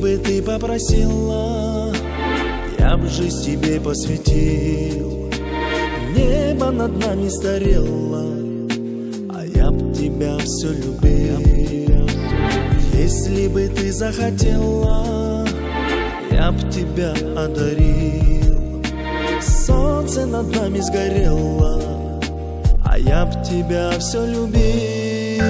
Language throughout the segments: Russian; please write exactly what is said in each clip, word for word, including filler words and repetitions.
бы ты попросила, я б жизнь тебе посвятил. Небо над нами старело, а я б тебя все любил. Если бы ты захотела, я б тебя одарил. Солнце над нами сгорело, а я б тебя все любил.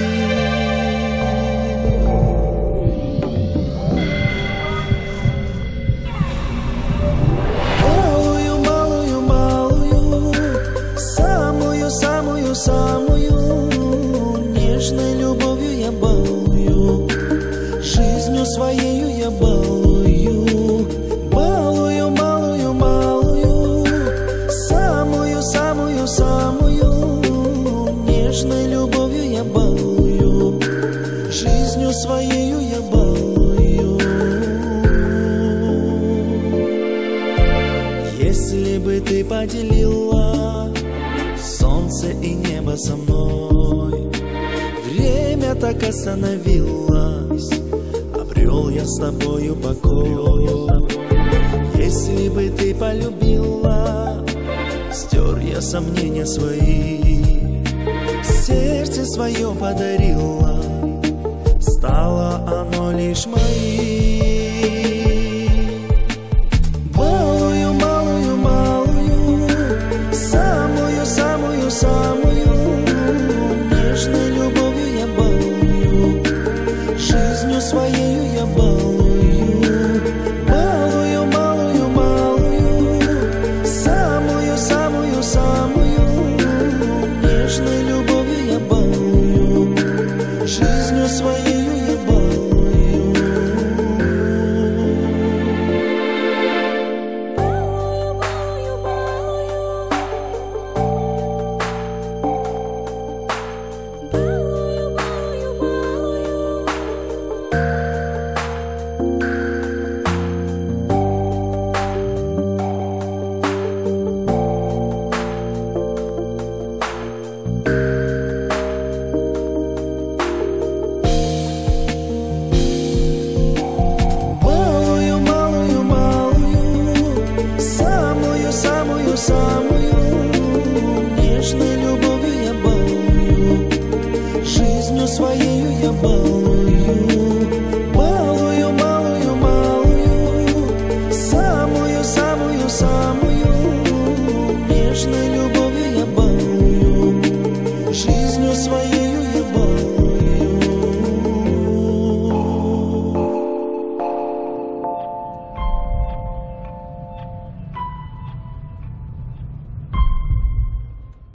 Малую, малую, малую, самую, самую, самую нежной любовью я балую, жизнью своею я балую. Балую, малую, малую, самую, самую, самую нежной любовью я балую, жизнью своею я балую. Если бы ты поделила солнце и небо со мной, время так остановилось, обрел я с тобою покой. Если бы ты полюбила, стер я сомнения свои, сердце свое подарила, стало оно лишь моим. Малую, малую, малую, самую, самую, самую нежной любовью я балую, жизнью своею я балую. Балую, малую, малую, самую, самую, самую нежной любовью я балую, жизнью своею я балую. Самую нежной любовью я балую, жизнью своею я балую.